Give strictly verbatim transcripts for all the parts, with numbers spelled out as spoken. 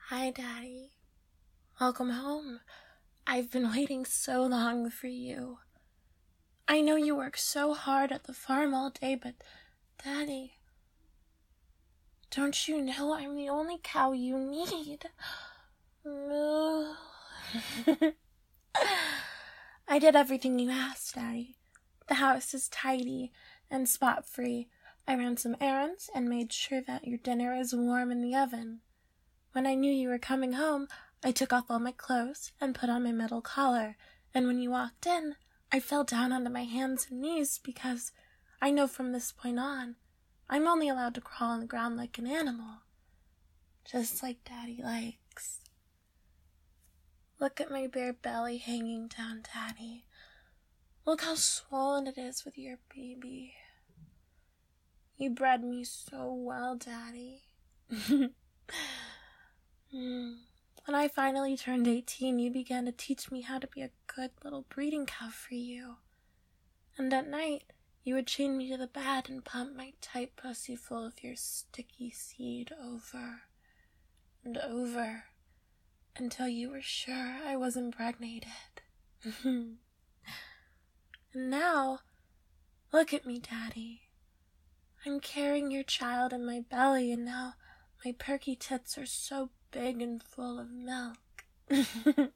Hi, Daddy. Welcome home. I've been waiting so long for you. I know you work so hard at the farm all day, but, Daddy, don't you know I'm the only cow you need? Moo. I did everything you asked, Daddy. The house is tidy and spot-free. I ran some errands and made sure that your dinner is warm in the oven. When I knew you were coming home, I took off all my clothes and put on my metal collar, and when you walked in, I fell down onto my hands and knees because I know from this point on, I'm only allowed to crawl on the ground like an animal, just like Daddy likes. Look at my bare belly hanging down, Daddy. Look how swollen it is with your baby. You bred me so well, Daddy. When I finally turned eighteen, you began to teach me how to be a good little breeding cow for you. And at night, you would chain me to the bed and pump my tight pussy full of your sticky seed over and over until you were sure I was impregnated. And now, look at me, Daddy. I'm carrying your child in my belly, and now my perky tits are so big and full of milk. mm,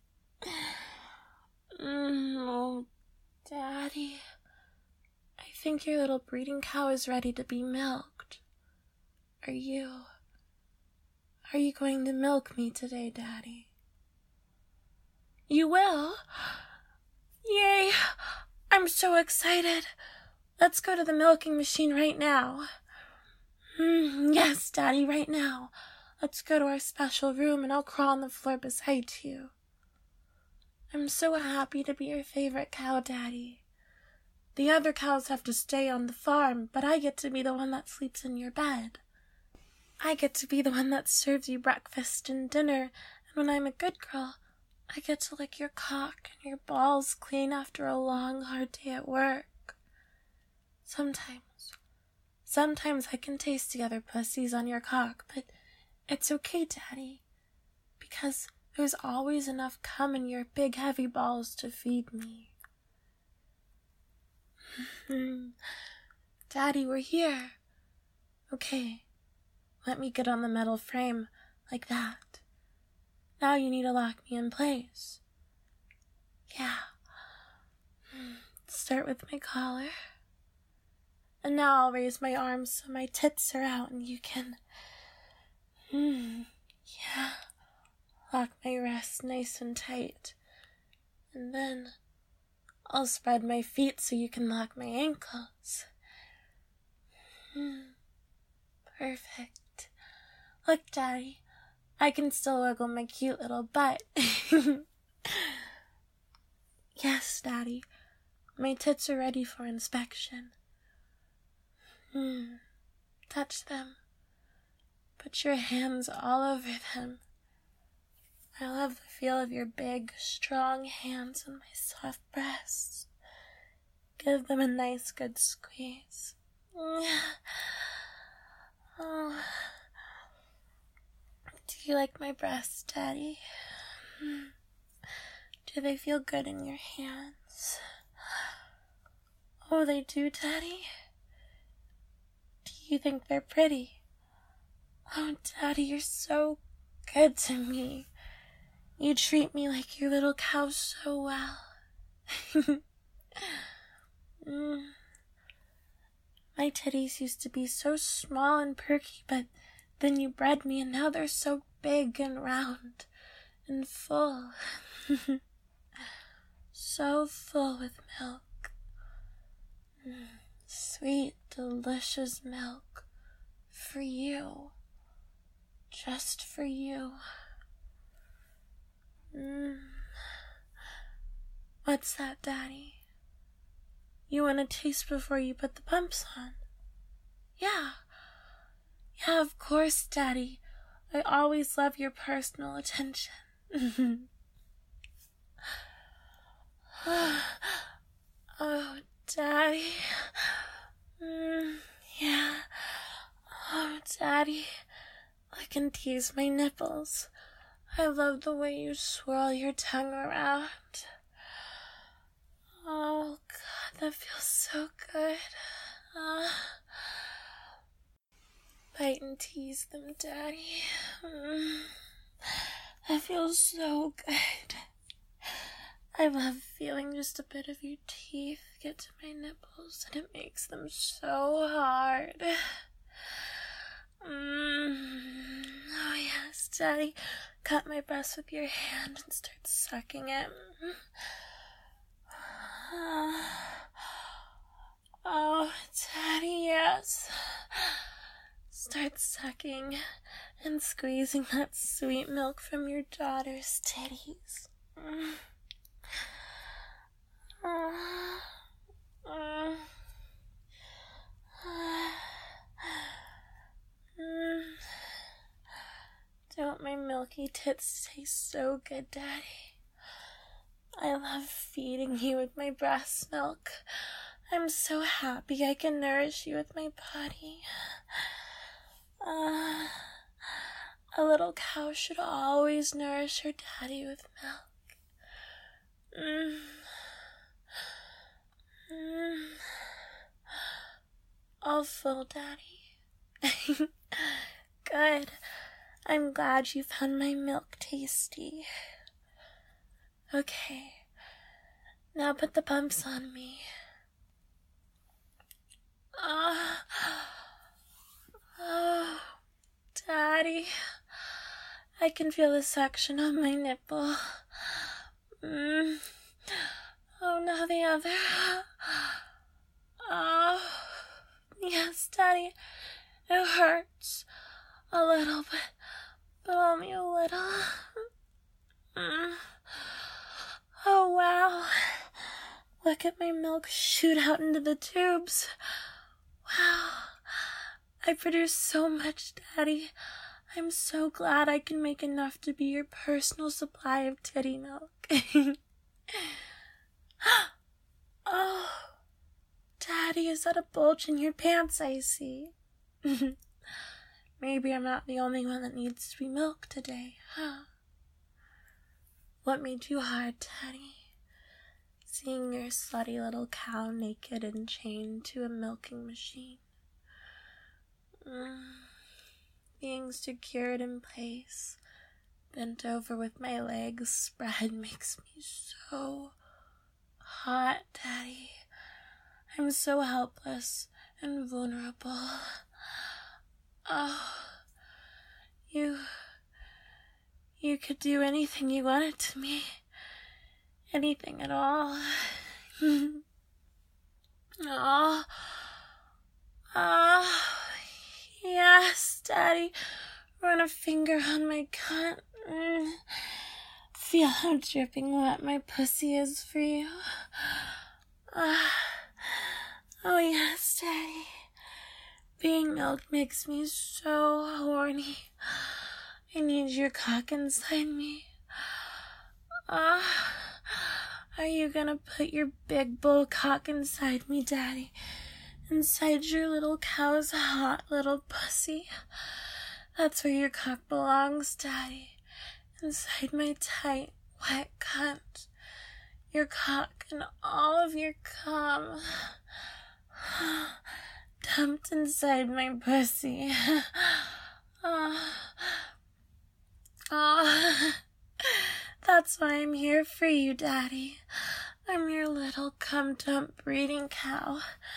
oh, Daddy, I think your little breeding cow is ready to be milked. Are you? Are you going to milk me today, Daddy? You will? Yay! I'm so excited. Let's go to the milking machine right now. Mm, yes, Daddy, right now. Let's go to our special room and I'll crawl on the floor beside you. I'm so happy to be your favorite cow, Daddy. The other cows have to stay on the farm, but I get to be the one that sleeps in your bed. I get to be the one that serves you breakfast and dinner, and when I'm a good girl, I get to lick your cock and your balls clean after a long, hard day at work. Sometimes, sometimes I can taste the other pussies on your cock, but it's okay, Daddy, because there's always enough cum in your big, heavy balls to feed me. Daddy, we're here. Okay, let me get on the metal frame like that. Now you need to lock me in place. Yeah. Start with my collar. And now I'll raise my arms so my tits are out and you can... Hmm, yeah. Lock my wrists nice and tight. And then I'll spread my feet so you can lock my ankles. Hmm. Perfect. Look, Daddy, I can still wiggle my cute little butt. Yes, Daddy, my tits are ready for inspection. Hmm. Touch them. Put your hands all over them. I love the feel of your big, strong hands on my soft breasts. Give them a nice, good squeeze. Oh. Do you like my breasts, Daddy? Do they feel good in your hands? Oh, they do, Daddy? Do you think they're pretty? Oh, Daddy, you're so good to me. You treat me like your little cow so well. mm. My titties used to be so small and perky, but then you bred me and now they're so big and round and full. So full with milk. Mm. Sweet, delicious milk. For you. Just for you. Mm. What's that, Daddy? You want to taste before you put the pumps on? Yeah. Yeah, of course, Daddy. I always love your personal attention. Oh, Daddy. Mm, yeah. Oh, Daddy. I can tease my nipples. I love the way you swirl your tongue around. Oh, God, that feels so good. Uh, bite and tease them, Daddy. Mm, that feels so good. I love feeling just a bit of your teeth get to my nipples, and it makes them so hard. Mm. Oh, yes, Daddy. Cut my breast with your hand and start sucking it. Oh, Daddy, yes. Start sucking and squeezing that sweet milk from your daughter's titties. Mm. Uh, uh, mm. Don't my milky tits taste so good, Daddy? I love feeding you with my breast milk. I'm so happy I can nourish you with my body. Uh, a little cow should always nourish her daddy with milk. Mm. Mm. All full, Daddy. Good. I'm glad you found my milk tasty. Okay. Now put the bumps on me. Oh, oh, Daddy. I can feel the suction on my nipple. Mm. Oh, now the other. Oh, yes, Daddy. It hurts a little bit, but only a little. Mm. Oh, wow. Look at my milk shoot out into the tubes. Wow. I produce so much, Daddy. I'm so glad I can make enough to be your personal supply of titty milk. Oh, Daddy, is that a bulge in your pants I see? Maybe I'm not the only one that needs to be milked today, huh? What made you hard, Daddy? Seeing your slutty little cow naked and chained to a milking machine. Mm. Being secured in place, bent over with my legs spread, makes me so hot, Daddy. I'm so helpless and vulnerable. Oh, you, you could do anything you wanted to me. Anything at all. Oh, oh, yes, Daddy. Run a finger on my cunt. Mm. Feel how dripping wet my pussy is for you. Uh, oh, yes, Daddy. Being milked makes me so horny. I need your cock inside me. Ah. Uh, Are you gonna put your big bull cock inside me, Daddy? Inside your little cow's hot little pussy? That's where your cock belongs, Daddy. Inside my tight, wet cunt. Your cock and all of your cum dumped inside my pussy. Oh. Oh. That's why I'm here for you, Daddy. I'm your little cum-dump breeding cow.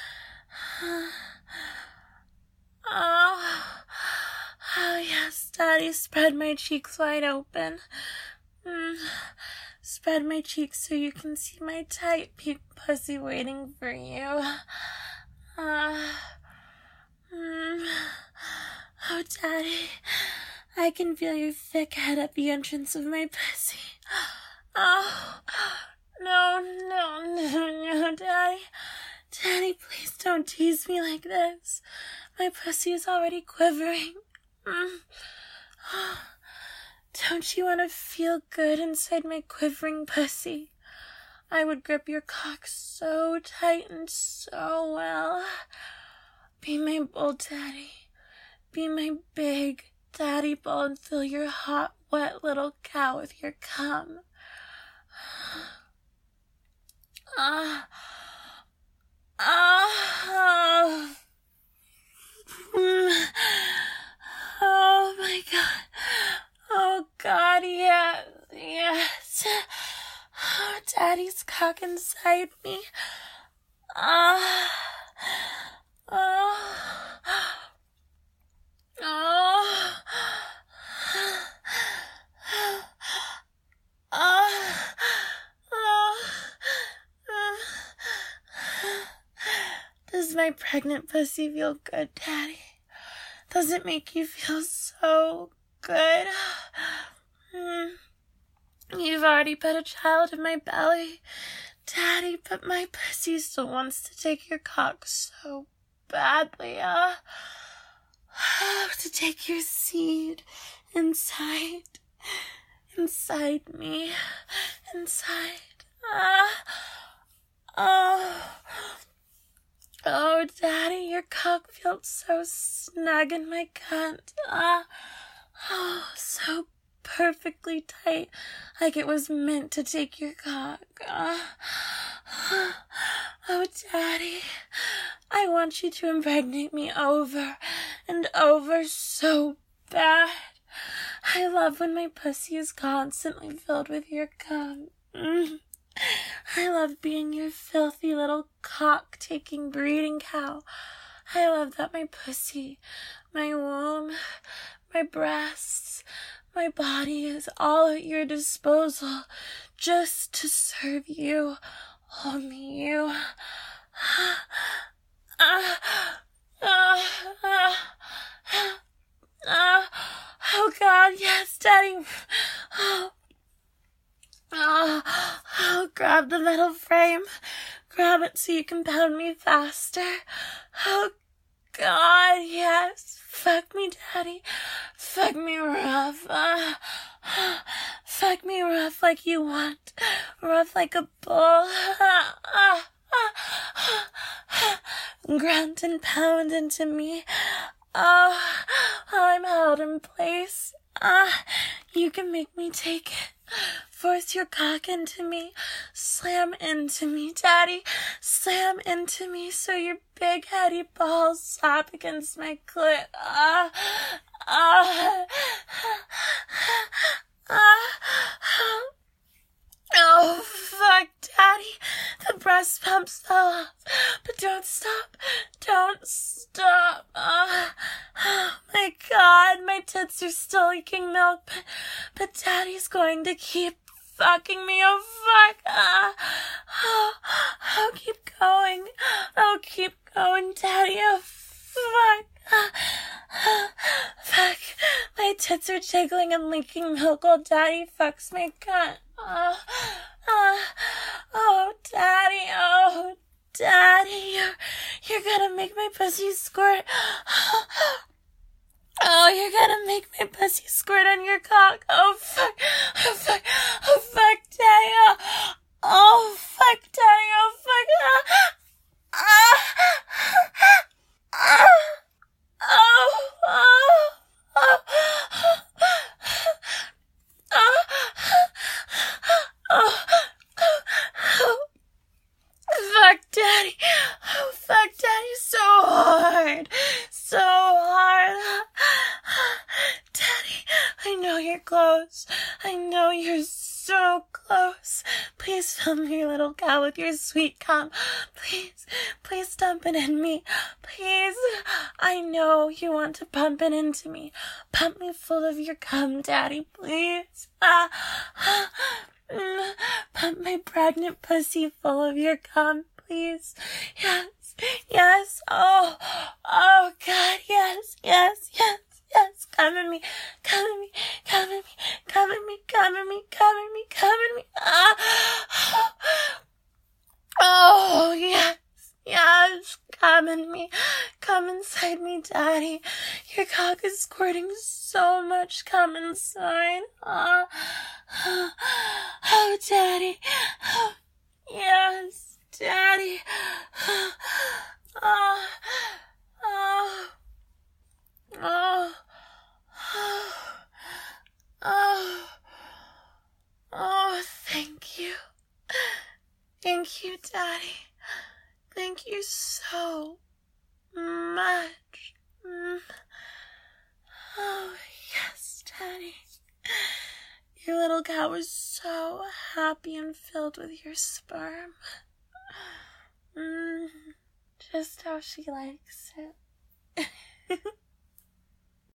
Oh, oh yes, Daddy, spread my cheeks wide open. Mm. Spread my cheeks so you can see my tight pink pussy waiting for you. Uh, mm. Oh, Daddy, I can feel your thick head at the entrance of my pussy. Oh, no, no, no, no, Daddy. Daddy, please don't tease me like this. My pussy is already quivering. Mm. Oh, don't you want to feel good inside my quivering pussy? I would grip your cock so tight and so well. Be my bull, Daddy. Be my big Daddy bull and fill your hot, wet little cow with your cum. Ah. Ah. Mm. Oh my God. Oh God, yes, yes. Oh, Daddy's cock inside me. Ah. Oh. Oh. Oh. Oh. Does my pregnant pussy feel good, Daddy? Does it make you feel so good? Mm. You've already put a child in my belly, Daddy, but my pussy still wants to take your cock so badly. Uh, to take your seed inside, inside me, inside. Uh, oh. Oh, Daddy, your cock feels so snug in my cunt. Ah, oh, so perfectly tight, like it was meant to take your cock. Ah, oh, Daddy, I want you to impregnate me over and over so bad. I love when my pussy is constantly filled with your cum. Mm. I love being your filthy little cock-taking breeding cow. I love that my pussy, my womb, my breasts, my body is all at your disposal just to serve you, only you. Uh, uh, uh, uh, oh God, yes, Daddy. Oh. Oh, oh, grab the metal frame. Grab it so you can pound me faster. Oh, God, yes. Fuck me, Daddy. Fuck me rough. Uh, fuck me rough like you want. Rough like a bull. Uh, uh, uh, grunt and pound into me. Oh, I'm held in place. Ah, uh, you can make me take it. Force your cock into me. Slam into me, Daddy. Slam into me so your big heady balls slap against my clit. Ah, ah, ah. Oh, fuck, Daddy. The breast pumps fell off. But don't stop. Don't stop. Oh, oh my God. My tits are still leaking milk. But, but Daddy's going to keep fucking me. Oh, fuck. Uh, oh, oh, keep going. Oh, keep going, Daddy. Oh, fuck. Uh, uh, fuck. My tits are jiggling and leaking milk while Daddy fucks my cunt. Oh, oh, oh, Daddy, oh, Daddy, you're, you're gonna make my pussy squirt. Oh, you're gonna make my pussy squirt on your cock. Oh, fuck, oh, fuck, oh, fuck, Daddy, oh, oh fuck, Daddy, oh, fuck, ah, ah, ah, oh, oh, oh, oh, oh, oh, fuck, Daddy. Oh, fuck, Daddy, so hard. So hard. Daddy, I know you're close. I know you're so close. Please fill me your little cow with your sweet cum. Please, please dump it in me. Please. I know you want to pump it into me. Pump me full of your cum, Daddy, please. Ah, ah. Mm, pump my pregnant pussy full of your cum, please. Yes, yes. Oh, oh, God, yes, yes, yes, yes. Come in me, come in me, come in me, come in me, come in me, come in me, come in me. Ah, oh, yes, yes. Come in me, come inside me, Daddy. Your cock is squirting so much cum inside. Ah. Oh, Daddy. Oh, yes, Daddy. Oh, oh, oh, oh, oh. Thank you, Daddy. Thank you so much. Mm. Oh, yes, Daddy. Your little cow was so happy and filled with your sperm. Mm. Just how she likes it.